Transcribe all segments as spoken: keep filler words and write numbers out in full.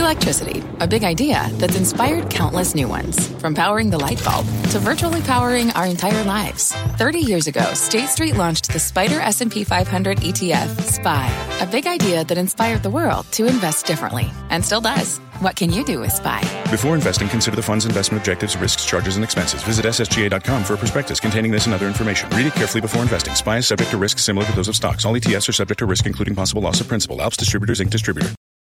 Electricity, a big idea that's inspired countless new ones. From powering the light bulb to virtually powering our entire lives. thirty years ago, State Street launched the Spider S and P five hundred E T F, S P Y, a big idea that inspired the world to invest differently, and still does. What can you do with S P Y? Before investing, consider the fund's investment objectives, risks, charges, and expenses. Visit S S G A dot com for a prospectus containing this and other information. Read it carefully before investing. S P Y is subject to risks similar to those of stocks. All E T Fs are subject to risk, including possible loss of principal. Alps Distributors, Incorporated Distributor.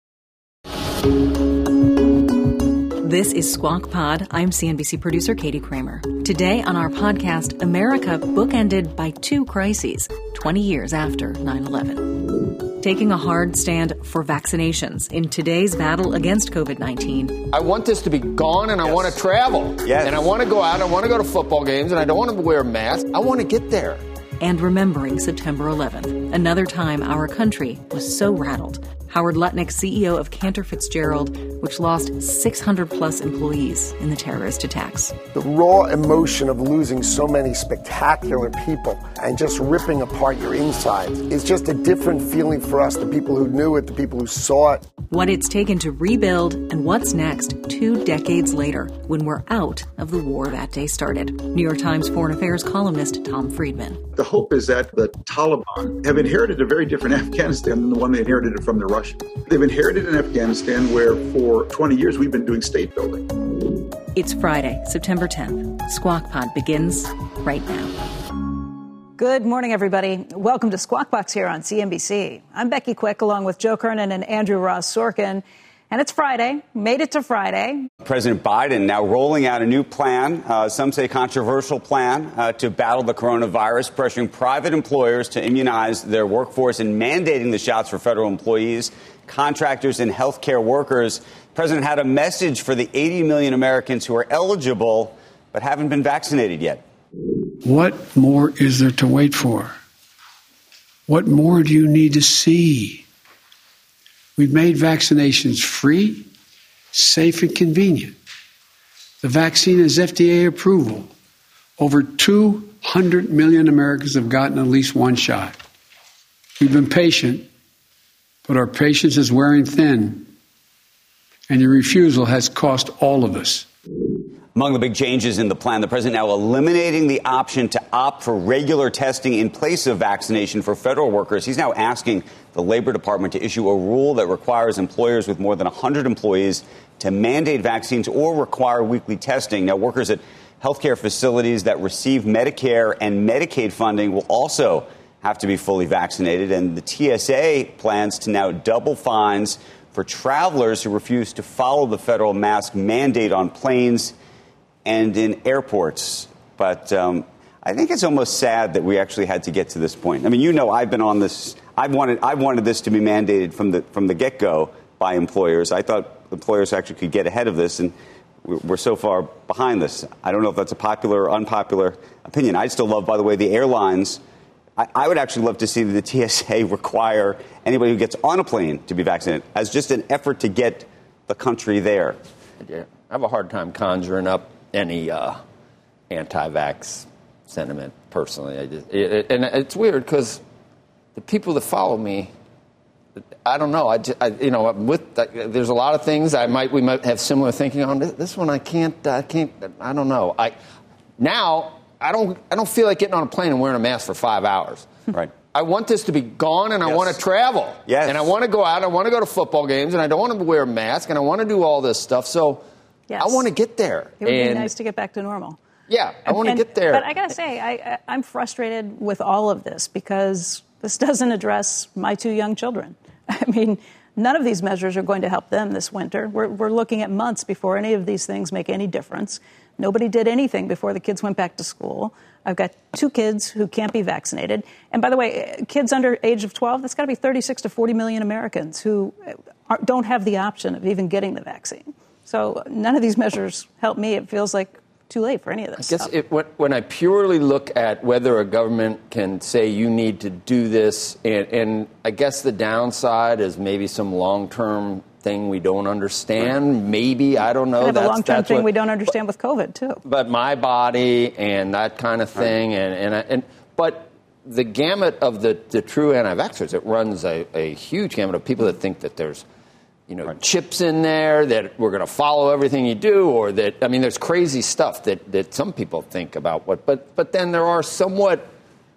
This is Squawk Pod. I'm C N B C producer Katie Kramer. Today on our podcast, America bookended by two crises, twenty years after nine eleven. Taking a hard stand for vaccinations in today's battle against covid nineteen. I want this to be gone, and I yes. want to travel. Yes. And I want to go out, I want to go to football games, and I don't want to wear a mask. I want to get there. And remembering September eleventh, another time our country was so rattled. Howard Lutnick, C E O of Cantor Fitzgerald, which lost six hundred plus employees in the terrorist attacks. The raw emotion of losing so many spectacular people and just ripping apart your insides is just a different feeling for us, the people who knew it, the people who saw it. What it's taken to rebuild and what's next two decades later when we're out of the war that day started. New York Times Foreign Affairs columnist Tom Friedman. The hope is that the Taliban have inherited a very different Afghanistan than the one they inherited from the Russians. They've inherited an Afghanistan where for twenty years we've been doing state building. It's Friday, September tenth. Squawk Pod begins right now. Good morning, everybody. Welcome to Squawk Box here on C N B C. I'm Becky Quick, along with Joe Kernan and Andrew Ross Sorkin. And it's Friday. Made it to Friday. President Biden now rolling out a new plan, uh, some say controversial plan, uh, to battle the coronavirus, pressuring private employers to immunize their workforce and mandating the shots for federal employees, contractors, and healthcare workers. The president had a message for the eighty million Americans who are eligible but haven't been vaccinated yet. What more is there to wait for? What more do you need to see? We've made vaccinations free, safe, and convenient. The vaccine has F D A approval. Over two hundred million Americans have gotten at least one shot. We've been patient, but our patience is wearing thin, and your refusal has cost all of us. Among the big changes in the plan, the president now eliminating the option to opt for regular testing in place of vaccination for federal workers. He's now asking the Labor Department to issue a rule that requires employers with more than one hundred employees to mandate vaccines or require weekly testing. Now, workers at healthcare facilities that receive Medicare and Medicaid funding will also have to be fully vaccinated. And the T S A plans to now double fines for travelers who refuse to follow the federal mask mandate on planes and in airports. But um, I think it's almost sad that we actually had to get to this point. I mean, you know, I've been on this. I've wanted I've wanted this to be mandated from the from the get-go by employers. I thought employers actually could get ahead of this, and we're so far behind this. I don't know if that's a popular or unpopular opinion. I still love, by the way, the airlines. I, I would actually love to see the T S A require anybody who gets on a plane to be vaccinated as just an effort to get the country there. Yeah, I have a hard time conjuring up any uh, anti-vax sentiment personally. I just, it, it, and it's weird because the people that follow me, I don't know. I, just, I you know, with there's a lot of things I might we might have similar thinking on. This, this one I can't. I can't. I don't know. I now I don't. I don't feel like getting on a plane and wearing a mask for five hours. Right. I want this to be gone, and yes. I want to travel. Yes. And I want to go out. I want to go to football games, and I don't want to wear a mask, and I want to do all this stuff. So. Yes. I want to get there. It would and, be nice to get back to normal. Yeah, I want to get there. But I got to say, I, I'm frustrated with all of this because this doesn't address my two young children. I mean, none of these measures are going to help them this winter. We're, we're looking at months before any of these things make any difference. Nobody did anything before the kids went back to school. I've got two kids who can't be vaccinated. And by the way, kids under age of twelve, that's got to be thirty-six to forty million Americans who are, don't have the option of even getting the vaccine. So none of these measures help me. It feels like too late for any of this I guess stuff. It, when I purely look at whether a government can say you need to do this, and, and I guess the downside is maybe some long-term thing we don't understand. Right. Maybe, I don't know. Kind of that's, a long-term that's thing what, we don't understand but, with COVID, too. But my body and that kind of thing. Right. and, and, I, and But the gamut of the, the true anti-vaxxers, it runs a, a huge gamut of people that think that there's you know, right. chips in there, that we're going to follow everything you do, or that, I mean, there's crazy stuff that, that some people think about. What, but, but then there are somewhat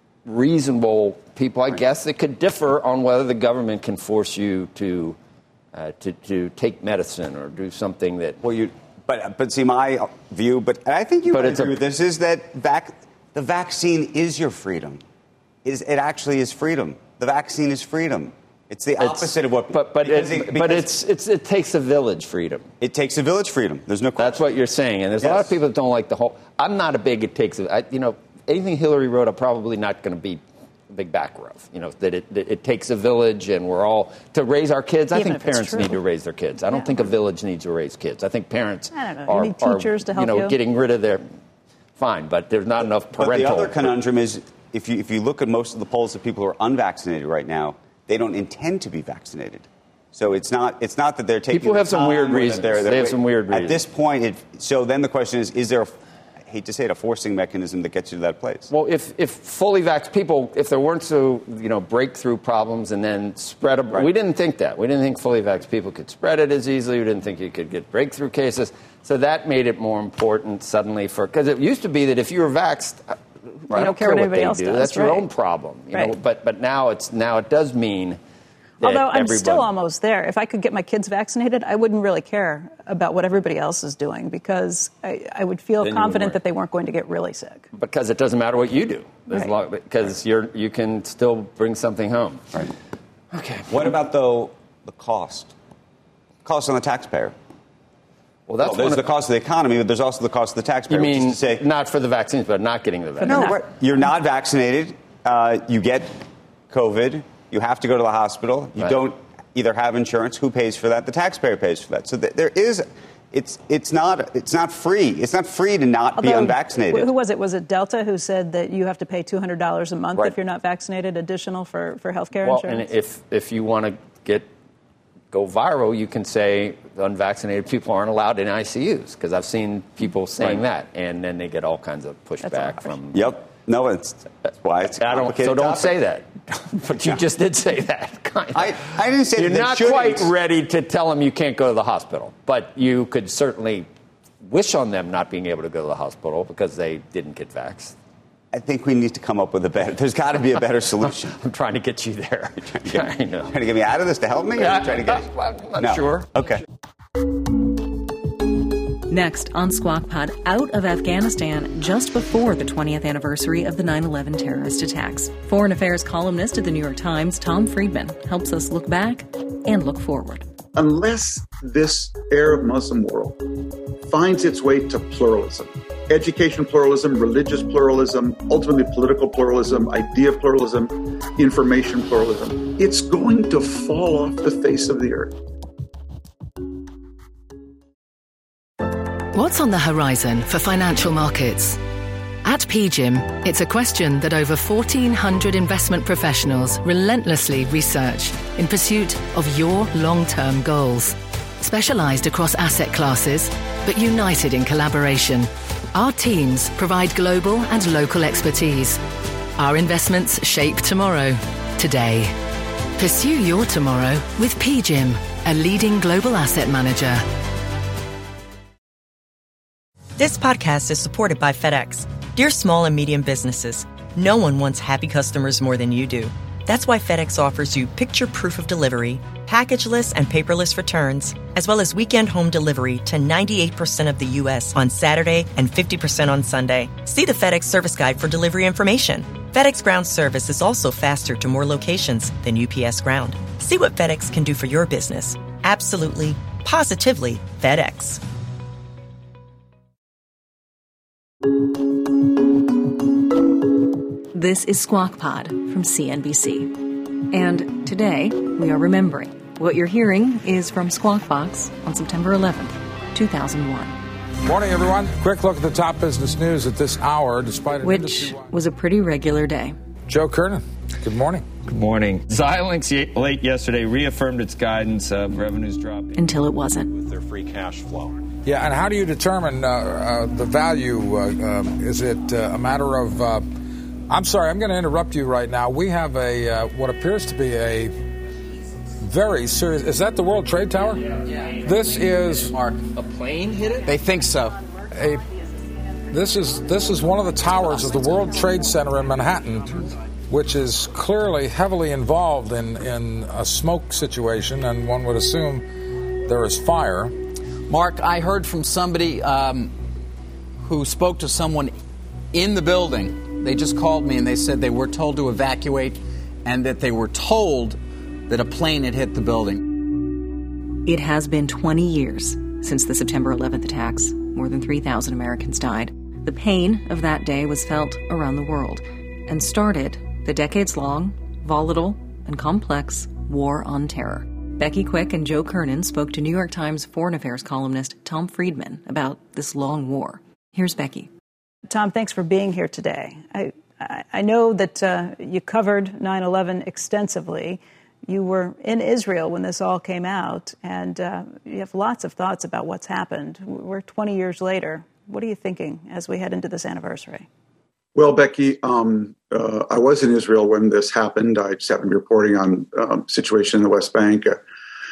reasonable people, I right. guess, that could differ on whether the government can force you to uh, to, to take medicine or do something that... Well, you... But, but see, my view, but I think you but would it's agree a, with this, is that vac, the vaccine is your freedom. Is It actually is freedom. The vaccine is freedom. It's the opposite it's, of what... But, but, because it, it, but it's, it's, it takes a village freedom. It takes a village freedom. There's no question. That's what you're saying. And there's yes. a lot of people that don't like the whole... I'm not a big it takes... A, I, you know, anything Hillary wrote, I'm probably not going to be a big backer of. You know, that it, that it takes a village and we're all... To raise our kids, Even I think parents need to raise their kids. I don't yeah. think a village needs to raise kids. I think parents I don't know. are, You need teachers are, to help you know, you. getting rid of their... Fine, but there's not enough parental... But the other conundrum is, if you, if you look at most of the polls of people who are unvaccinated right now, they don't intend to be vaccinated. So it's not it's not that they're taking... People have some weird reasons. They're, they're, they have some weird reasons. At this point, it, so then the question is, is there, a, I hate to say it, a forcing mechanism that gets you to that place? Well, if, if fully vaxxed people, if there weren't so, you know, breakthrough problems and then spread... A, right. We didn't think that. We didn't think fully vaxxed people could spread it as easily. We didn't think you could get breakthrough cases. So that made it more important suddenly for... Because it used to be that if you were vaxxed... Right. I don't care what what anybody they else do. does, That's your right. own problem. You right. know? But but now it's now it does mean that Although I'm everybody, still almost there. If I could get my kids vaccinated, I wouldn't really care about what everybody else is doing because I, I would feel Then confident that they weren't going to get really sick. Because it doesn't matter what you do. Right. Long, because right. you're you can still bring something home. Right. Okay. What about, though, the cost? Cost on the taxpayer. Well, that's well, there's one the of, cost of the economy, but there's also the cost of the taxpayer. You mean which is to say, not for the vaccines, but not getting the vaccine? No, right. You're not vaccinated. Uh, you get COVID. You have to go to the hospital. You right. don't either have insurance. Who pays for that? The taxpayer pays for that. So th- there is... It's it's not it's not free. It's not free to not Although, be unvaccinated. Who was it? Was it Delta who said that you have to pay two hundred dollars a month right. if you're not vaccinated, additional for, for health care well, insurance? And if, if you want to get go viral, you can say unvaccinated people aren't allowed in I C Us, because I've seen people saying right. that, and then they get all kinds of pushback from... Yep. No, it's, that's why it's a I don't, complicated So don't topic. say that. But you just did say that. Kind of. I, I didn't say You're that they not shouldn't. quite ready to tell them you can't go to the hospital, but you could certainly wish on them not being able to go to the hospital because they didn't get vaxxed. I think we need to come up with a better... There's got to be a better solution. I'm trying to get you there. Trying to get, I know. Trying to get me out of this to help me? Or Yeah, trying to get... I'm not no. sure. Okay. Next on Squawk Pod, out of Afghanistan just before the twentieth anniversary of the nine eleven terrorist attacks. Foreign affairs columnist at the New York Times, Tom Friedman, helps us look back and look forward. Unless this Arab Muslim world finds its way to pluralism, education pluralism, religious pluralism, ultimately political pluralism, idea pluralism, information pluralism, it's going to fall off the face of the earth. What's on the horizon for financial markets? At P G I M, it's a question that over fourteen hundred investment professionals relentlessly research in pursuit of your long-term goals. Specialized across asset classes, but united in collaboration, our teams provide global and local expertise. Our investments shape tomorrow, today. Pursue your tomorrow with P G I M, a leading global asset manager. This podcast is supported by FedEx. Dear small and medium businesses, no one wants happy customers more than you do. That's why FedEx offers you picture proof of delivery, packageless and paperless returns, as well as weekend home delivery to ninety-eight percent of the U S on Saturday and fifty percent on Sunday. See the FedEx service guide for delivery information. FedEx Ground service is also faster to more locations than U P S Ground. See what FedEx can do for your business. Absolutely, positively FedEx. This is Squawk Pod from C N B C. And today, we are remembering. What you're hearing is from Squawk Box on September eleventh, two thousand one. Morning, everyone. Quick look at the top business news at this hour, despite an Which was a pretty regular day. Joe Kernan, good morning. Good morning. Xilinx late yesterday reaffirmed its guidance of revenues dropping. Until it wasn't. With their free cash flow. Yeah, and how do you determine uh, uh, the value? Uh, um, is it uh, a matter of... Uh, I'm sorry, I'm going to interrupt you right now. We have a uh, what appears to be a very serious. Is that the World Trade Tower? Yeah. yeah. This is Mark. A plane hit it? They think so. A, this is this is one of the towers of the World Trade Center in Manhattan, which is clearly heavily involved in, in a smoke situation, and one would assume there is fire. Mark, I heard from somebody um, who spoke to someone in the building. They just called me and they said they were told to evacuate and that they were told that a plane had hit the building. It has been twenty years since the September eleventh attacks. More than three thousand Americans died. The pain of that day was felt around the world and started the decades-long, volatile, and complex war on terror. Becky Quick and Joe Kernan spoke to New York Times foreign affairs columnist Tom Friedman about this long war. Here's Becky. Tom, thanks for being here today. I, I, I know that uh, you covered nine eleven extensively. You were in Israel when this all came out, and uh, you have lots of thoughts about what's happened. We're twenty years later. What are you thinking as we head into this anniversary? Well, Becky, um, uh, I was in Israel when this happened. I just happened to be reporting on um, situation in the West Bank. Uh,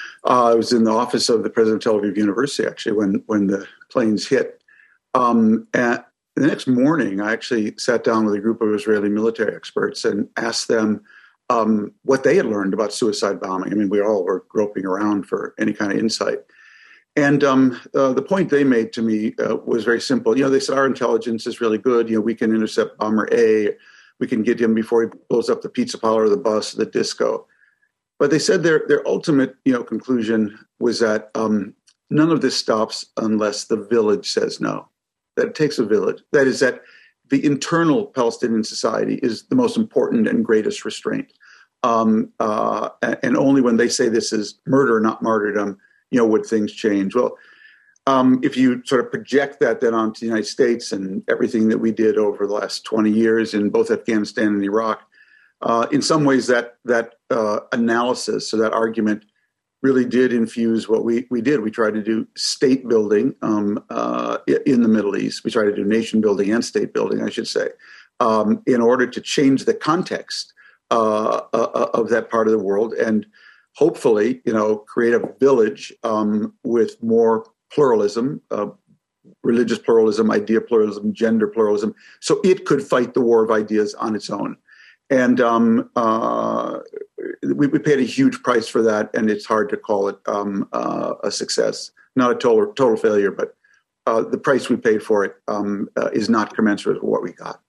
I was in the office of the president of Tel Aviv University, actually, when when the planes hit. Um, and the next morning, I actually sat down with a group of Israeli military experts and asked them um, what they had learned about suicide bombing. I mean, we all were groping around for any kind of insight. And um, uh, the point they made to me uh, was very simple. You know, they said, our intelligence is really good. You know, we can intercept bomber A. We can get him before he blows up the pizza parlor, the bus, the disco. But they said their their ultimate, you know, conclusion was that um, none of this stops unless the village says no, that it takes a village. That is that the internal Palestinian society is the most important and greatest restraint. Um, uh, and only when they say this is murder, not martyrdom, you know, would things change? Well, um, if you sort of project that then onto the United States and everything that we did over the last twenty years in both Afghanistan and Iraq, uh, in some ways that that uh, analysis or that argument really did infuse what we, we did. We tried to do state building um, uh, in the Middle East. We tried to do nation building and state building, I should say, um, in order to change the context uh, uh, of that part of the world and hopefully, you know, create a village um, with more pluralism, uh, religious pluralism, idea pluralism, gender pluralism, so it could fight the war of ideas on its own. And um, uh, we, we paid a huge price for that, and it's hard to call it um, uh, a success. Not a total total failure, but uh, the price we paid for it um, uh, is not commensurate with what we got.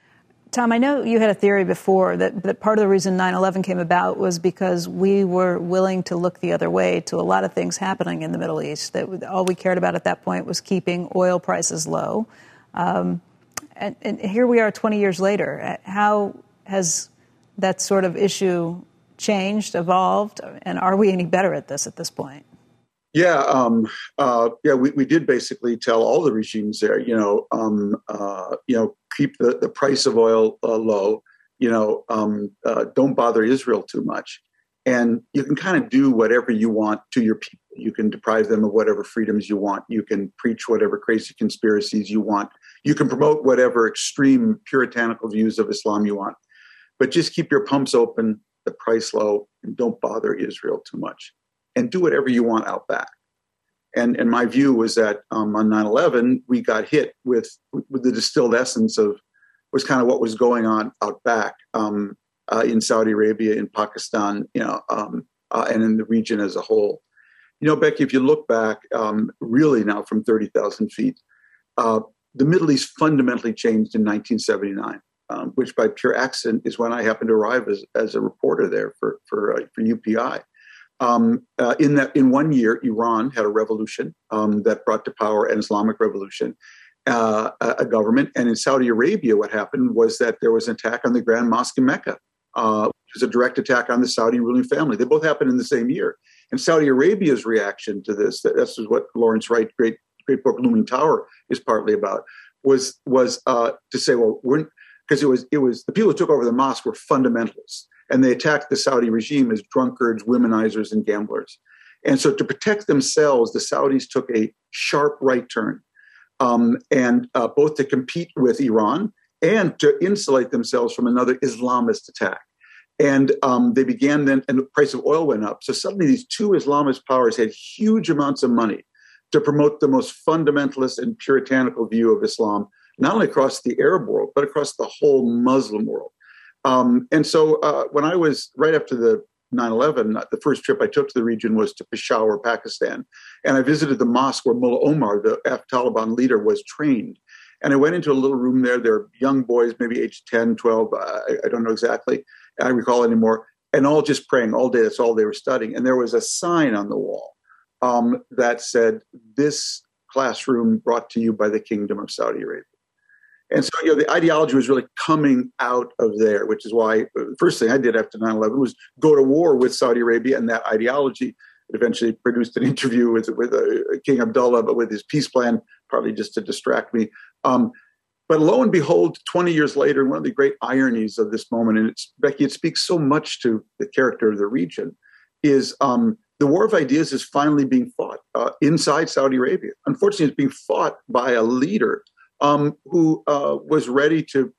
Tom, I know you had a theory before that, that part of the reason nine eleven came about was because we were willing to look the other way to a lot of things happening in the Middle East, that all we cared about at that point was keeping oil prices low. Um, and, and here we are twenty years later. How has that sort of issue changed, evolved, and are we any better at this at this point? Yeah, um, uh, yeah, we, we did basically tell all the regimes there, you know, um, uh, you know, keep the, the price of oil uh, low, you know, um, uh, don't bother Israel too much. And you can kind of do whatever you want to your people. You can deprive them of whatever freedoms you want. You can preach whatever crazy conspiracies you want. You can promote whatever extreme puritanical views of Islam you want. But just keep your pumps open, the price low, and don't bother Israel too much. And do whatever you want out back. And and my view was that um, on nine eleven, we got hit with, with the distilled essence of was kind of what was going on out back um, uh, in Saudi Arabia, in Pakistan, you know, um, uh, and in the region as a whole. You know, Becky, if you look back, um, really now from thirty thousand feet, uh, the Middle East fundamentally changed in nineteen seventy-nine, um, which by pure accident is when I happened to arrive as, as a reporter there for for, uh, for U P I. Um, uh, in that, in one year, Iran had a revolution um, that brought to power an Islamic revolution, uh, a, a government. And in Saudi Arabia, what happened was that there was an attack on the Grand Mosque in Mecca, uh, which was a direct attack on the Saudi ruling family. They both happened in the same year. And Saudi Arabia's reaction to this, this is what Lawrence Wright's great, great book, Looming Tower, is partly about, was was uh, to say, well, we're because it was it was the people who took over the mosque were fundamentalists. And they attacked the Saudi regime as drunkards, womenizers, and gamblers. And so to protect themselves, the Saudis took a sharp right turn, um, and uh, both to compete with Iran and to insulate themselves from another Islamist attack. And um, they began then, and the price of oil went up. So suddenly these two Islamist powers had huge amounts of money to promote the most fundamentalist and puritanical view of Islam, not only across the Arab world, but across the whole Muslim world. Um, and so uh, when I was, right after the nine eleven, the first trip I took to the region was to Peshawar, Pakistan. And I visited the mosque where Mullah Omar, the Taliban leader, was trained. And I went into a little room there. There were young boys, maybe age ten, twelve, uh, I, I don't know exactly. I don't recall anymore. And all just praying all day. That's all they were studying. And there was a sign on the wall um, that said, "This classroom brought to you by the Kingdom of Saudi Arabia." And so, you know, the ideology was really coming out of there, which is why the first thing I did after nine eleven was go to war with Saudi Arabia and that ideology. It eventually produced an interview with with uh, King Abdullah, but with his peace plan, partly just to distract me. Um, but lo and behold, twenty years later, one of the great ironies of this moment, and it's, Becky, it speaks so much to the character of the region, is um, the war of ideas is finally being fought uh, inside Saudi Arabia. Unfortunately, it's being fought by a leader Um, who uh, was ready to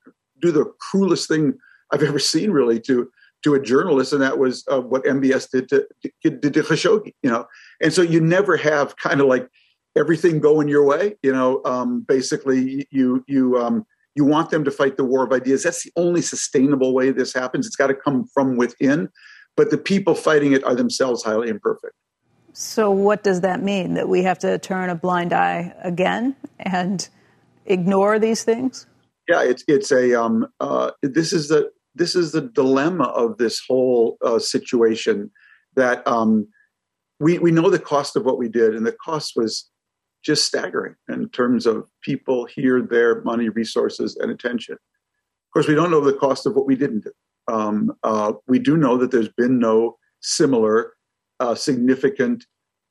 do the cruelest thing I've ever seen, really, to to a journalist, and that was uh, what M B S did to, did to Khashoggi. You know, and so you never have kind of like everything going your way. You know, um, basically, you you um, you want them to fight the war of ideas. That's the only sustainable way this happens. It's got to come from within, but the people fighting it are themselves highly imperfect. So, what does that mean? That we have to turn a blind eye again and ignore these things? Yeah, it's it's a um, uh, this is the this is the dilemma of this whole uh, situation. That um, we we know the cost of what we did, and the cost was just staggering in terms of people here, there, money, resources, and attention. Of course, we don't know the cost of what we didn't do. Um, uh, we do know that there's been no similar uh, significant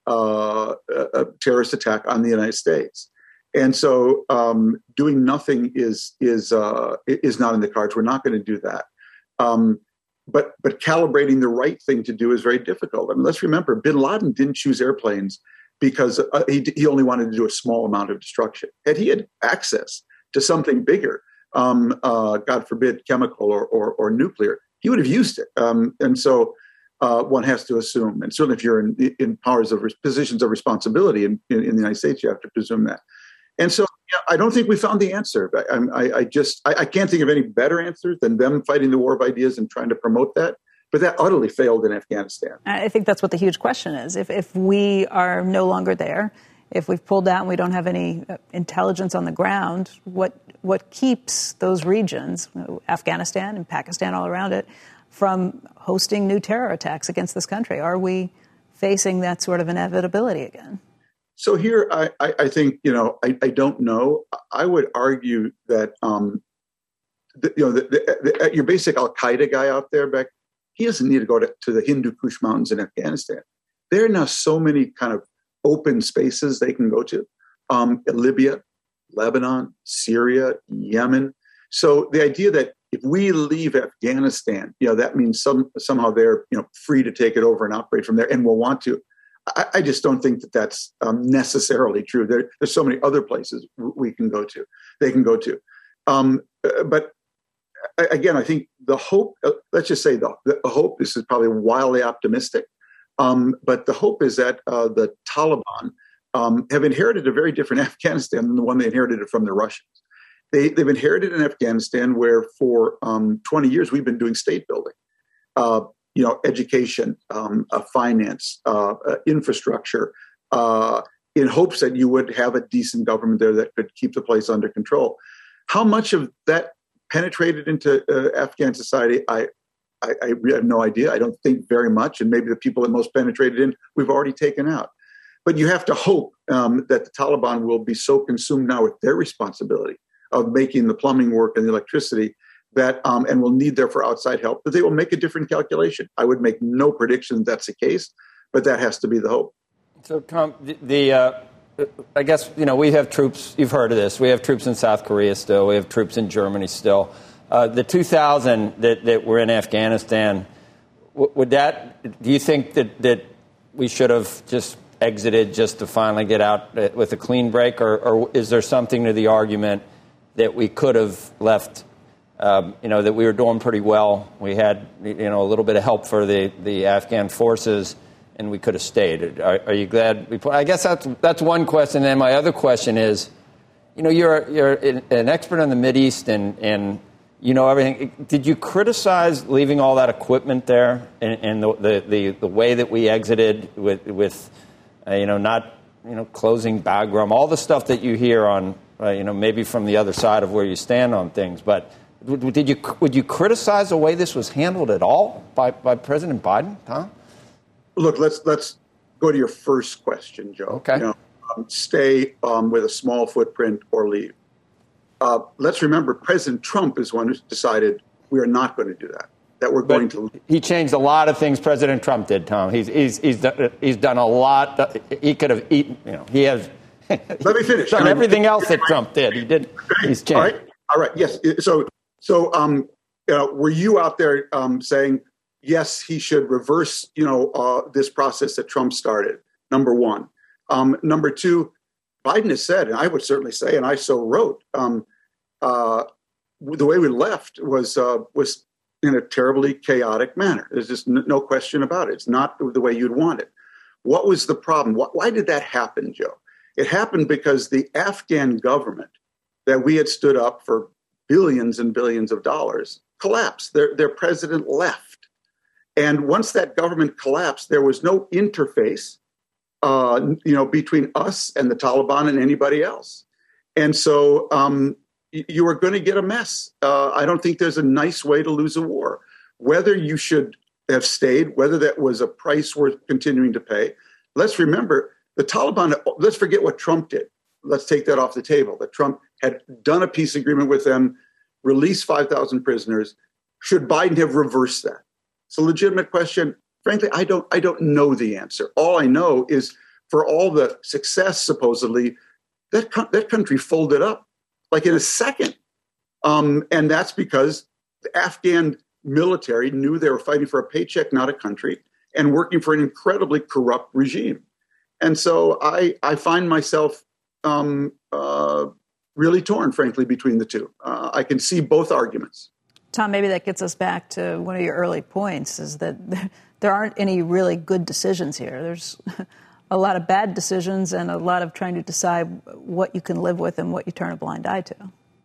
uh, uh, terrorist attack on the United States. And so um, doing nothing is is uh, is not in the cards. We're not going to do that. Um, but but calibrating the right thing to do is very difficult. I mean, let's remember, Bin Laden didn't choose airplanes because uh, he, he only wanted to do a small amount of destruction. Had he had access to something bigger, um, uh, God forbid, chemical or, or, or nuclear, he would have used it. Um, and so uh, one has to assume, and certainly if you're in, in powers of positions of responsibility in, in, in the United States, you have to presume that. And so yeah, I don't think we found the answer. I, I, I just I, I can't think of any better answer than them fighting the war of ideas and trying to promote that. But that utterly failed in Afghanistan. I think that's what the huge question is. If if we are no longer there, if we've pulled out and we don't have any intelligence on the ground, what what keeps those regions, Afghanistan and Pakistan all around it, from hosting new terror attacks against this country? Are we facing that sort of inevitability again? So here, I, I, I think, you know, I, I don't know. I would argue that, um, the, you know, the, the, the, your basic al-Qaeda guy out there, Beck, he doesn't need to go to, to the Hindu Kush Mountains in Afghanistan. There are now so many kind of open spaces they can go to. Um, Libya, Lebanon, Syria, Yemen. So the idea that if we leave Afghanistan, you know, that means some somehow they're, you know, free to take it over and operate from there and will want to. I just don't think that that's um, necessarily true. There, there's so many other places we can go to, they can go to. Um, but again, I think the hope, uh, let's just say the, the hope, this is probably wildly optimistic, um, but the hope is that uh, the Taliban um, have inherited a very different Afghanistan than the one they inherited from the Russians. They, they've inherited an Afghanistan where for um, twenty years we've been doing state building. Uh, You know, education, um, uh, finance, uh, uh, infrastructure, uh, in hopes that you would have a decent government there that could keep the place under control. How much of that penetrated into uh, Afghan society, I, I, I have no idea. I don't think very much. And maybe the people that most penetrated in, we've already taken out. But you have to hope um, that the Taliban will be so consumed now with their responsibility of making the plumbing work and the electricity that um, and will need therefore outside help, that they will make a different calculation. I would make no prediction that's the case, but that has to be the hope. So, Tom, the, the uh, I guess, you know, we have troops, you've heard of this, we have troops in South Korea still, we have troops in Germany still. Uh, the two thousand that, that were in Afghanistan, w- would that, do you think that, that we should have just exited just to finally get out with a clean break, or, or is there something to the argument that we could have left um, you know, that we were doing pretty well. We had, you know, a little bit of help for the, the Afghan forces, and we could have stayed. Are, are you glad we put? I guess that's that's one question. And my other question is, you know, you're you're an expert in the Mideast, and and you know everything. Did you criticize leaving all that equipment there, and, and the, the the the way that we exited with with uh, you know not you know closing Bagram, all the stuff that you hear on uh, you know maybe from the other side of where you stand on things, but did you would you criticize the way this was handled at all by by President Biden, Tom? Look, let's let's go to your first question, Joe. Okay. You know, um, stay um, with a small footprint or leave. Uh, let's remember, President Trump is one who decided we are not going to do that. That we're going but to. He changed a lot of things President Trump did, Tom. He's he's he's done, he's done a lot. He could have eaten. You know, he has. Let me finish. Done everything else that Trump did. He did. He's changed. All right. All right. Yes. So so um, uh, were you out there um, saying? Yes, he should reverse, you know, uh, this process that Trump started, number one. Um, number two, Biden has said, and I would certainly say, and I so wrote, um, uh, the way we left was uh, was in a terribly chaotic manner. There's just n- no question about it. It's not the way you'd want it. What was the problem? Wh- why did that happen, Joe? It happened because the Afghan government that we had stood up for billions and billions of dollars collapsed. Their, their president left. And once that government collapsed, there was no interface, uh, you know, between us and the Taliban and anybody else. And so um, you are going to get a mess. Uh, I don't think there's a nice way to lose a war. Whether you should have stayed, whether that was a price worth continuing to pay. Let's remember the Taliban. Let's forget what Trump did. Let's take that off the table. That Trump had done a peace agreement with them, released five thousand prisoners. Should Biden have reversed that? It's a legitimate question. Frankly, I don't I don't know the answer. All I know is for all the success, supposedly, that, co- that country folded up like in a second. Um, and that's because the Afghan military knew they were fighting for a paycheck, not a country, and working for an incredibly corrupt regime. And so I, I find myself um, uh, really torn, frankly, between the two. Uh, I can see both arguments. Tom, maybe that gets us back to one of your early points, is that there aren't any really good decisions here. There's a lot of bad decisions and a lot of trying to decide what you can live with and what you turn a blind eye to.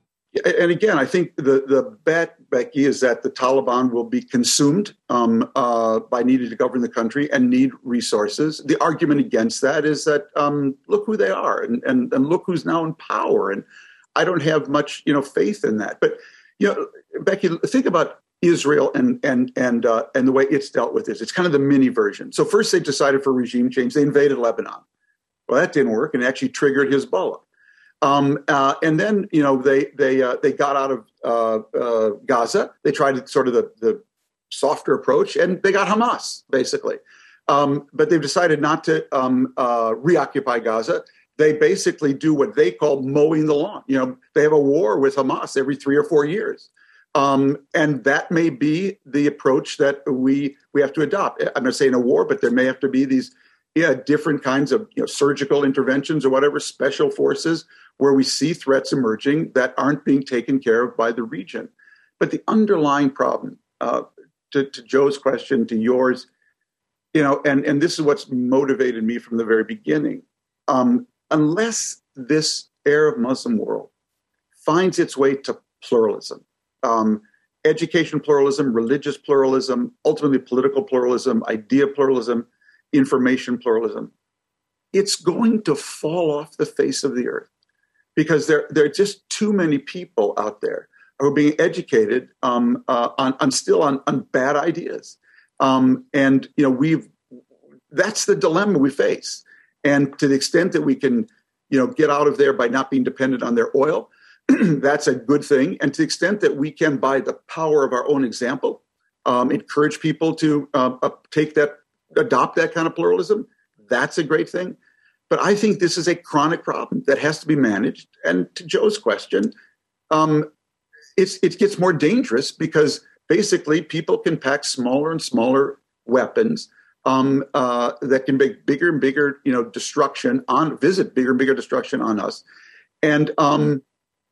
And again, I think the, the bet, Becky, is that the Taliban will be consumed um, uh, by needing to govern the country and need resources. The argument against that is that, um, look who they are and, and, and look who's now in power. And I don't have much, you know, faith in that. But you know, Becky, think about Israel and and and uh, and the way it's dealt with this. It's kind of the mini version. So first they decided for regime change. They invaded Lebanon. Well, that didn't work, and actually triggered Hezbollah. Um, uh, and then you know they they uh, they got out of uh, uh, Gaza. They tried sort of the, the softer approach, and they got Hamas basically. Um, but they've decided not to um, uh, reoccupy Gaza. They basically do what they call mowing the lawn. You know, they have a war with Hamas every three or four years. Um, and that may be the approach that we we have to adopt. I'm not saying a war, but there may have to be these yeah, different kinds of you know, surgical interventions or whatever, special forces, where we see threats emerging that aren't being taken care of by the region. But the underlying problem, uh, to, to Joe's question, to yours, you know, and, and this is what's motivated me from the very beginning. Um, Unless this Arab Muslim world finds its way to pluralism, um, education pluralism, religious pluralism, ultimately political pluralism, idea pluralism, information pluralism, it's going to fall off the face of the earth because there, there are just too many people out there who are being educated um, uh, on, on still on, on bad ideas. Um, and, you know, we've that's the dilemma we face. And to the extent that we can, you know, get out of there by not being dependent on their oil, that's a good thing. And to the extent that we can, by the power of our own example, um, encourage people to uh, uh, take that, adopt that kind of pluralism, that's a great thing. But I think this is a chronic problem that has to be managed. And to Joe's question, um, it's, it gets more dangerous because basically people can pack smaller and smaller weapons Um, uh, that can make bigger and bigger, you know, destruction on visit bigger and bigger destruction on us, and um,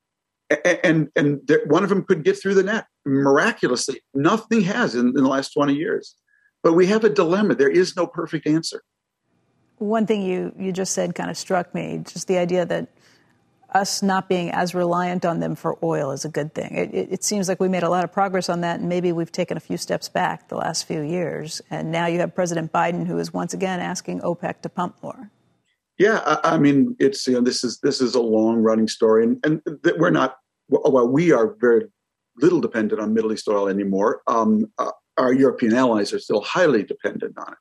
and and one of them could get through the net miraculously. Nothing has in, in the last twenty years. But we have a dilemma. There is no perfect answer. One thing you, you just said kind of struck me, just the idea that us not being as reliant on them for oil is a good thing. It, it, it seems like we made a lot of progress on that, and maybe we've taken a few steps back the last few years. And now you have President Biden, who is once again asking OPEC to pump more. Yeah, I, I mean, it's you know this is this is a long running story, and and th- we're not well, we are very little dependent on Middle East oil anymore. Um, uh, our European allies are still highly dependent on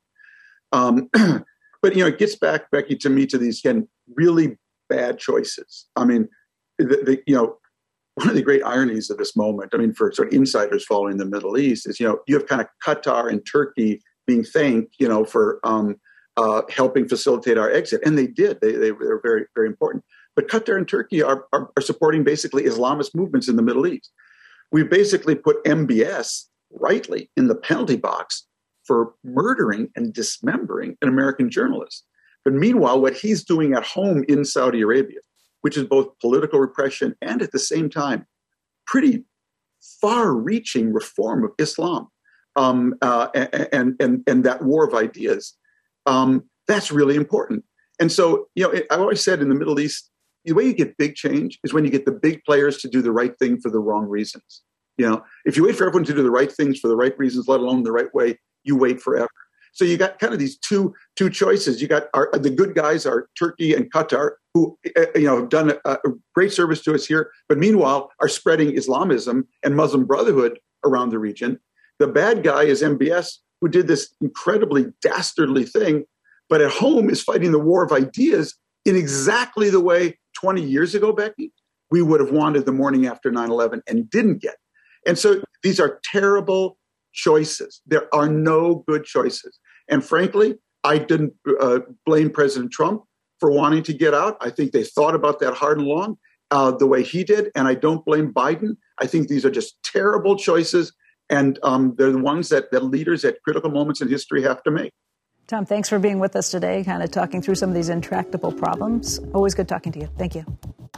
it. Um, but you know, it gets back, Becky, to me to these again really bad choices. I mean, the, the, you know, one of the great ironies of this moment, I mean, for sort of insiders following the Middle East, is, you know, you have kind of Qatar and Turkey being thanked, you know, for um, uh, helping facilitate our exit. And they did. They, they were very, very important. But Qatar and Turkey are, are, are supporting basically Islamist movements in the Middle East. We basically put M B S rightly in the penalty box for murdering and dismembering an American journalist. But meanwhile, what he's doing at home in Saudi Arabia, which is both political repression and at the same time pretty far-reaching reform of Islam, um, uh, and, and, and that war of ideas, um, that's really important. And so, you know, I've always said in the Middle East, the way you get big change is when you get the big players to do the right thing for the wrong reasons. You know, if you wait for everyone to do the right things for the right reasons, let alone the right way, you wait forever. So you got kind of these two two choices. You got our, the good guys are Turkey and Qatar, who you know have done a, a great service to us here, but meanwhile are spreading Islamism and Muslim Brotherhood around the region. The bad guy is M B S, who did this incredibly dastardly thing, but at home is fighting the war of ideas in exactly the way twenty years ago, Becky, we would have wanted the morning after nine eleven and didn't get. And so these are terrible choices. There are no good choices. And frankly, I didn't uh, blame President Trump for wanting to get out. I think they thought about that hard and long, uh, the way he did. And I don't blame Biden. I think these are just terrible choices. And um, they're the ones that, that leaders at critical moments in history have to make. Tom, thanks for being with us today, kind of talking through some of these intractable problems. Always good talking to you. Thank you.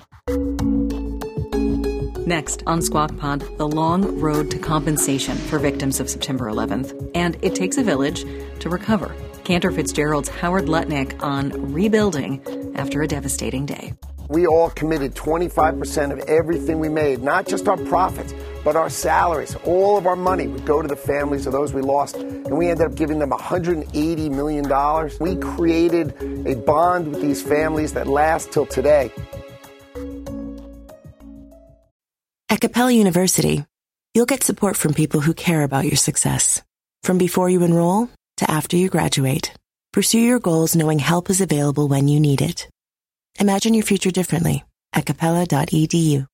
Next on Squawk Pod, the long road to compensation for victims of September eleventh. And it takes a village to recover. Cantor Fitzgerald's Howard Lutnick on rebuilding after a devastating day. We all committed twenty-five percent of everything we made, not just our profits, but our salaries. All of our money would go to the families of those we lost. And we ended up giving them one hundred eighty million dollars. We created a bond with these families that lasts till today. At Capella University, you'll get support from people who care about your success. From before you enroll to after you graduate, pursue your goals knowing help is available when you need it. Imagine your future differently at capella dot e d u.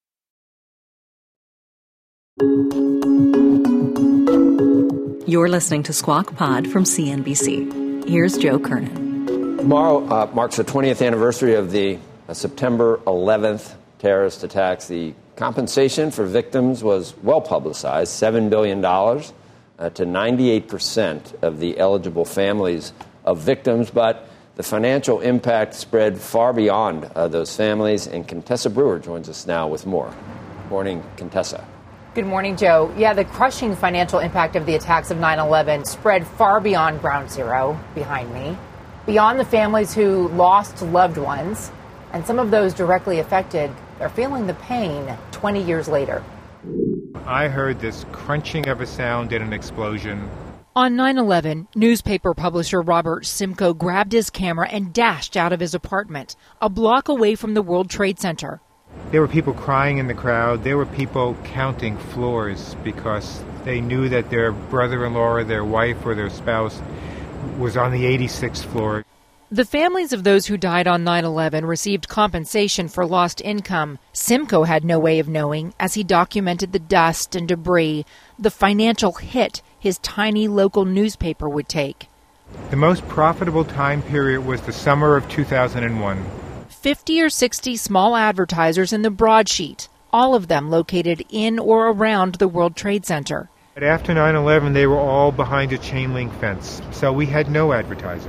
You're listening to Squawk Pod from C N B C. Here's Joe Kernan. Tomorrow uh, marks the twentieth anniversary of the uh, September eleventh terrorist attacks. The compensation for victims was well publicized, seven billion dollars uh, to ninety-eight percent of the eligible families of victims. But the financial impact spread far beyond uh, those families. And Contessa Brewer joins us now with more. Morning, Contessa. Good morning, Joe. Yeah, the crushing financial impact of the attacks of nine eleven spread far beyond Ground Zero behind me, beyond the families who lost loved ones. And some of those directly affected are feeling the pain twenty years later. I heard this crunching of a sound and an explosion. On nine eleven, newspaper publisher Robert Simcoe grabbed his camera and dashed out of his apartment, a block away from the World Trade Center. There were people crying in the crowd. There were people counting floors because they knew that their brother-in-law or their wife or their spouse was on the eighty-sixth floor. The families of those who died on nine eleven received compensation for lost income. Simcoe had no way of knowing as he documented the dust and debris, the financial hit his tiny local newspaper would take. The most profitable time period was the summer of two thousand one. fifty or sixty small advertisers in the broadsheet, all of them located in or around the World Trade Center. But after nine eleven, they were all behind a chain link fence, so we had no advertisers.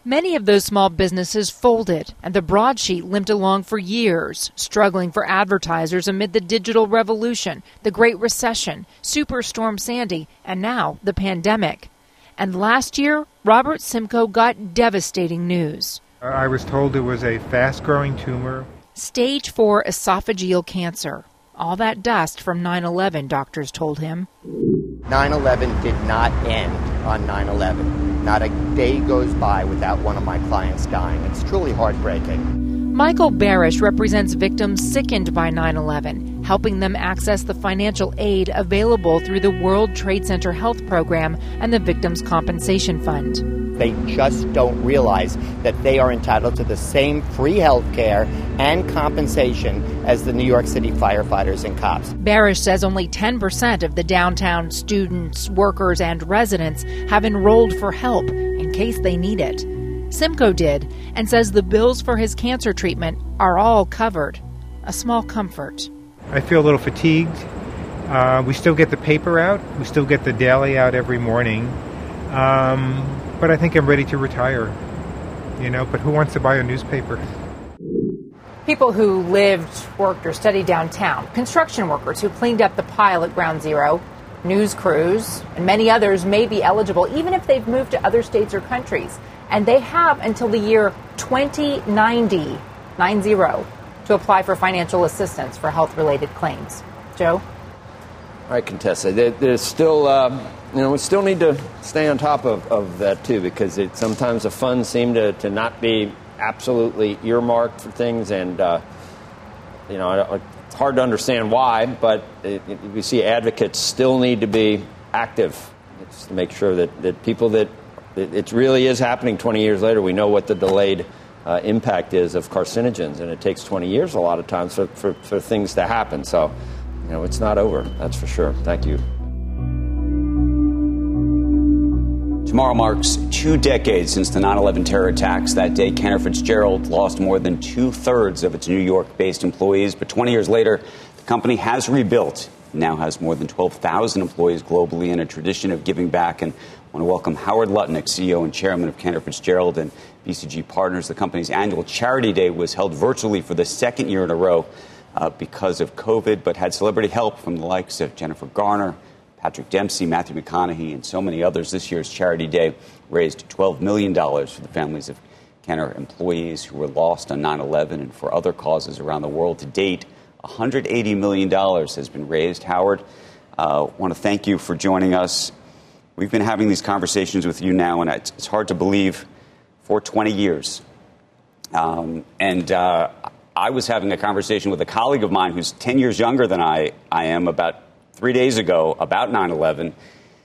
Many of those small businesses folded, and the broadsheet limped along for years, struggling for advertisers amid the digital revolution, the Great Recession, Superstorm Sandy, and now the pandemic. And last year, Robert Simcoe got devastating news. I was told it was a fast-growing tumor. Stage four esophageal cancer. All that dust from nine eleven, doctors told him. nine eleven did not end on nine eleven. Not a day goes by without one of my clients dying. It's truly heartbreaking. Michael Barish represents victims sickened by nine eleven, helping them access the financial aid available through the World Trade Center Health Program and the Victims' Compensation Fund. They just don't realize that they are entitled to the same free health care and compensation as the New York City firefighters and cops. Barish says only ten percent of the downtown students, workers, and residents have enrolled for help in case they need it. Simcoe did, and says the bills for his cancer treatment are all covered. A small comfort. I feel a little fatigued. Uh, we still get the paper out. We still get the daily out every morning. Um, but I think I'm ready to retire. You know, but who wants to buy a newspaper? People who lived, worked, or studied downtown, construction workers who cleaned up the pile at Ground Zero, news crews, and many others may be eligible even if they've moved to other states or countries. And they have until the year twenty ninety, nine zero, to apply for financial assistance for health-related claims. Joe? All right, Contessa, there, there's still, um, you know, we still need to stay on top of, of that, too, because it, sometimes the funds seem to, to not be absolutely earmarked for things, and, uh, you know, it's hard to understand why, but it, it, we see advocates still need to be active. It's to make sure that, that people that it, it really is happening twenty years later, we know what the delayed uh, impact is of carcinogens, and it takes twenty years a lot of times for, for, for things to happen. So, you know, it's not over, that's for sure. Thank you. Tomorrow marks two decades since the nine eleven terror attacks. That day, Cantor Fitzgerald lost more than two-thirds of its New York-based employees. But twenty years later, the company has rebuilt. It now has more than twelve thousand employees globally in a tradition of giving back. And I want to welcome Howard Lutnick, C E O and chairman of Cantor Fitzgerald and B C G Partners. The company's annual Charity Day was held virtually for the second year in a row uh, because of COVID, but had celebrity help from the likes of Jennifer Garner, Patrick Dempsey, Matthew McConaughey, and so many others. This year's Charity Day raised twelve million dollars for the families of Cantor employees who were lost on nine eleven and for other causes around the world. To date, one hundred eighty million dollars has been raised. Howard, I uh, want to thank you for joining us. We've been having these conversations with you now, and it's, it's hard to believe, for twenty years. Um, and uh, I was having a conversation with a colleague of mine who's ten years younger than I, I am about three days ago about nine eleven.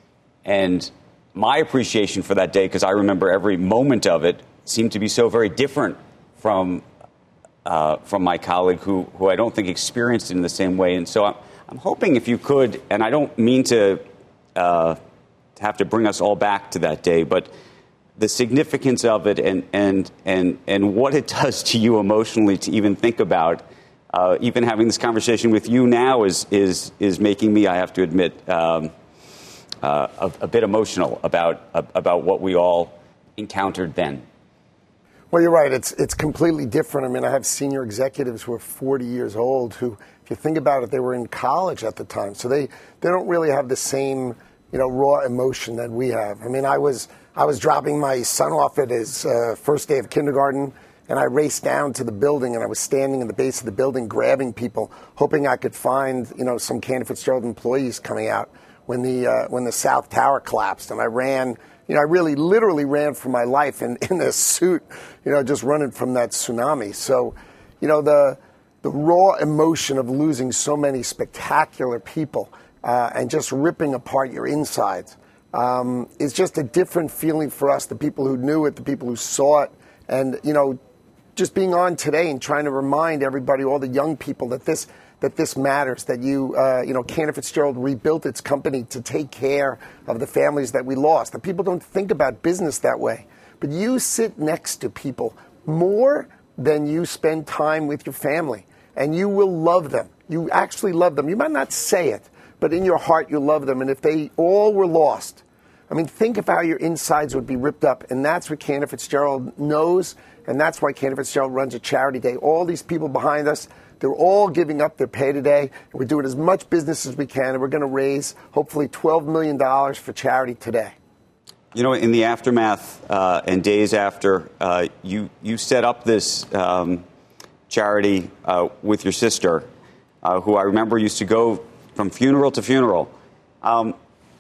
And my appreciation for that day, because I remember every moment of it, seemed to be so very different from uh, from my colleague who, who I don't think experienced it in the same way. And so I'm, I'm hoping if you could, and I don't mean to, uh, to have to bring us all back to that day, but the significance of it and, and, and, and what it does to you emotionally to even think about. Uh, even having this conversation with you now is is is making me, I have to admit, um, uh, a, a bit emotional about uh, about what we all encountered then. Well, you're right. It's it's completely different. I mean, I have senior executives who are forty years old who, if you think about it, they were in college at the time, so they, they don't really have the same, you know, raw emotion that we have. I mean, I was I was dropping my son off at his uh, first day of kindergarten. And I raced down to the building, and I was standing in the base of the building grabbing people, hoping I could find, you know, some Cantor Fitzgerald employees coming out when the uh, when the South Tower collapsed. And I ran, you know, I really literally ran for my life in, in a suit, you know, just running from that tsunami. So, you know, the the raw emotion of losing so many spectacular people uh, and just ripping apart your insides um, is just a different feeling for us, the people who knew it, the people who saw it. And, you know, just being on today and trying to remind everybody, all the young people, that this that this matters, that you, uh, you know, Cantor Fitzgerald rebuilt its company to take care of the families that we lost. That people don't think about business that way. But you sit next to people more than you spend time with your family, and you will love them. You actually love them. You might not say it, but in your heart you love them. And if they all were lost, I mean, think of how your insides would be ripped up. And that's what Cantor Fitzgerald knows. And that's why Cantor Fitzgerald runs a charity day. All these people behind us, they're all giving up their pay today. And we're doing as much business as we can. And we're going to raise hopefully twelve million dollars for charity today. You know, in the aftermath uh, and days after, uh, you, you set up this um, charity uh, with your sister, uh, who I remember used to go from funeral to funeral. Um,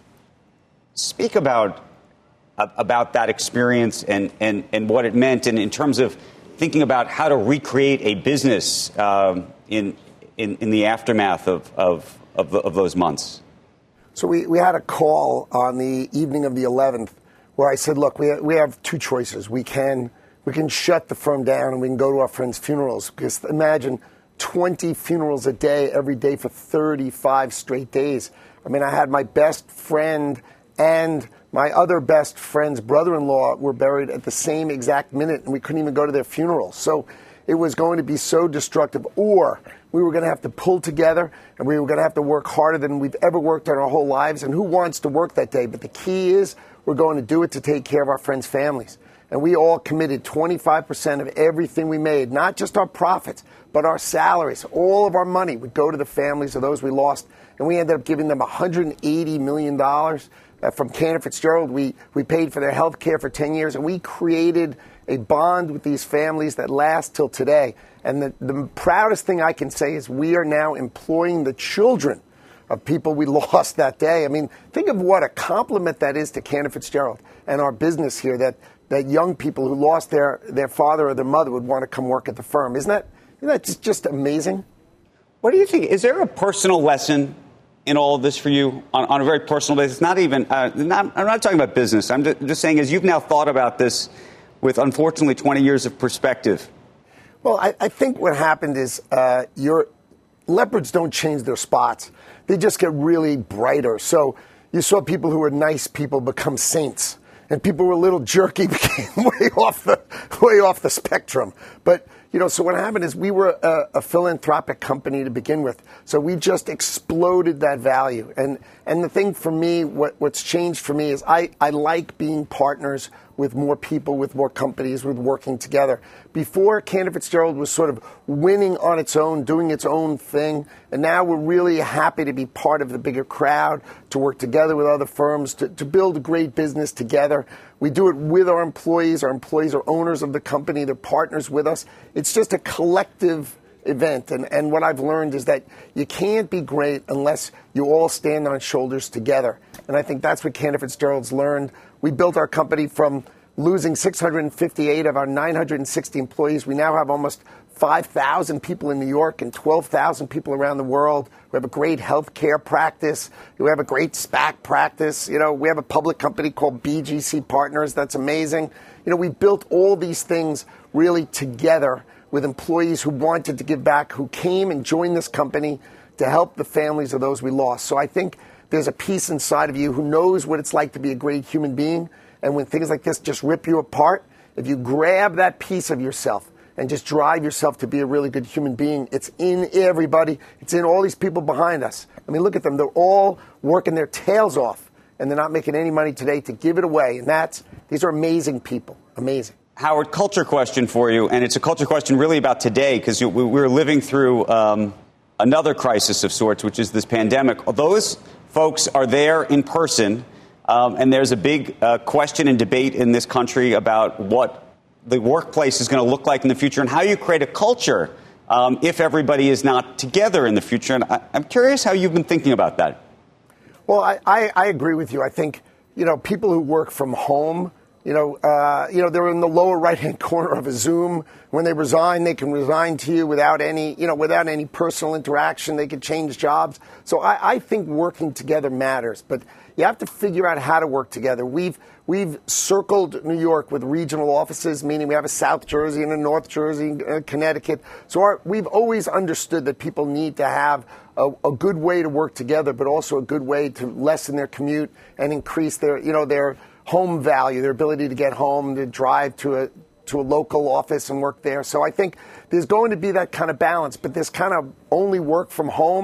speak about uh, about that experience and, and, and what it meant, and in terms of thinking about how to recreate a business um, in, in in the aftermath of of, of, the, of those months. So we, we had a call on the evening of the eleventh where I said, look, we we have two choices. We can we can shut the firm down and we can go to our friends' funerals. Because imagine twenty funerals a day, every day for thirty-five straight days. I mean, I had my best friend and my other best friend's brother-in-law were buried at the same exact minute, and we couldn't even go to their funerals. So it was going to be so destructive. Or we were going to have to pull together, and we were going to have to work harder than we've ever worked in our whole lives. And who wants to work that day? But the key is we're going to do it to take care of our friends' families. And we all committed twenty-five percent of everything we made, not just our profits, but our salaries. All of our money would go to the families of those we lost. And we ended up giving them one hundred eighty million dollars. Uh, from Cantor Fitzgerald, we, we paid for their health care for ten years, and we created a bond with these families that lasts till today. And the, the proudest thing I can say is we are now employing the children of people we lost that day. I mean, think of what a compliment that is to Cantor Fitzgerald and our business here, that, that young people who lost their, their father or their mother would want to come work at the firm. Isn't that, isn't that just, just amazing? What do you think? Is there a personal lesson in all of this for you on, on a very personal basis? Not even, uh, not, I'm not talking about business. I'm just, just saying, as you've now thought about this with, unfortunately, twenty years of perspective. Well, I, I think what happened is uh, your leopards don't change their spots. They just get really brighter. So you saw people who were nice people become saints, and people who were a little jerky became way off the way off the spectrum. But you know, so what happened is we were a, a philanthropic company to begin with. So we just exploded that value. And and the thing for me, what, what's changed for me is I, I like being partners with more people, with more companies, with working together. Before, Cantor Fitzgerald was sort of winning on its own, doing its own thing. And now we're really happy to be part of the bigger crowd, to work together with other firms, to, to build a great business together. We do it with our employees. Our employees are owners of the company. They're partners with us. It's just a collective event. And, and what I've learned is that you can't be great unless you all stand on shoulders together. And I think that's what Cantor Fitzgerald's learned. We built our company from losing six hundred fifty-eight of our nine hundred sixty employees. We now have almost five thousand people in New York and twelve thousand people around the world. We have a great healthcare practice. We have a great SPAC practice. You know, we have a public company called B G C Partners. That's amazing. You know, we built all these things really together with employees who wanted to give back, who came and joined this company to help the families of those we lost. So I think there's a piece inside of you who knows what it's like to be a great human being. And when things like this just rip you apart, if you grab that piece of yourself and just drive yourself to be a really good human being, it's in everybody. It's in all these people behind us. I mean, look at them. They're all working their tails off, and they're not making any money today to give it away. And that's, these are amazing people. Amazing. Howard, culture question for you, and it's a culture question really about today, because we're living through um, another crisis of sorts, which is this pandemic. Those folks are there in person, um, and there's a big uh, question and debate in this country about what the workplace is going to look like in the future and how you create a culture um, if everybody is not together in the future. And I, I'm curious how you've been thinking about that. Well, I, I, I agree with you. I think, you know, people who work from home, you know, uh, you know, they're in the lower right-hand corner of a Zoom. When they resign, they can resign to you without any, you know, without any personal interaction. They can change jobs. So I, I think working together matters. But you have to figure out how to work together. We've we've circled New York with regional offices, meaning we have a South Jersey and a North Jersey, uh, Connecticut. So our, we've always understood that people need to have a, a good way to work together, but also a good way to lessen their commute and increase their, you know, their home value, their ability to get home, to drive to a to a local office and work there. So I think there's going to be that kind of balance, but this kind of only work from home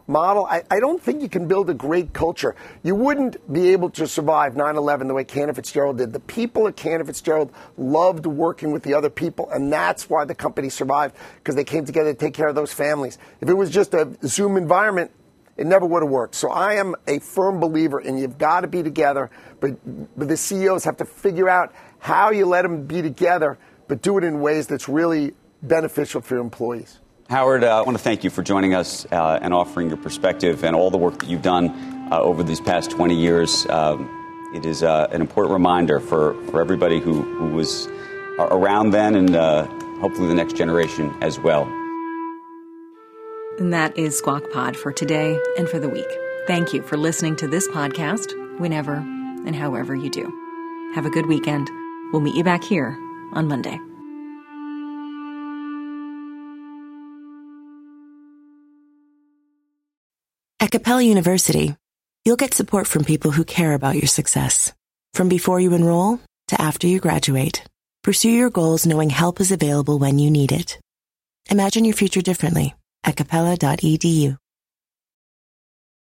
model, I, I don't think you can build a great culture. You wouldn't be able to survive nine eleven the way Cantor Fitzgerald did. The people at Cantor Fitzgerald loved working with the other people, and that's why the company survived, because they came together to take care of those families. If it was just a Zoom environment, it never would have worked. So I am a firm believer in you've got to be together, but, but the C E Os have to figure out how you let them be together, but do it in ways that's really beneficial for your employees. Howard, uh, I want to thank you for joining us uh, and offering your perspective and all the work that you've done uh, over these past twenty years. Um, it is uh, an important reminder for, for everybody who, who was around then and uh, hopefully the next generation as well. And that is Squawk Pod for today and for the week. Thank you for listening to this podcast whenever and however you do. Have a good weekend. We'll meet you back here on Monday. At Capella University, you'll get support from people who care about your success. From before you enroll to after you graduate, pursue your goals knowing help is available when you need it. Imagine your future differently at capella dot e d u.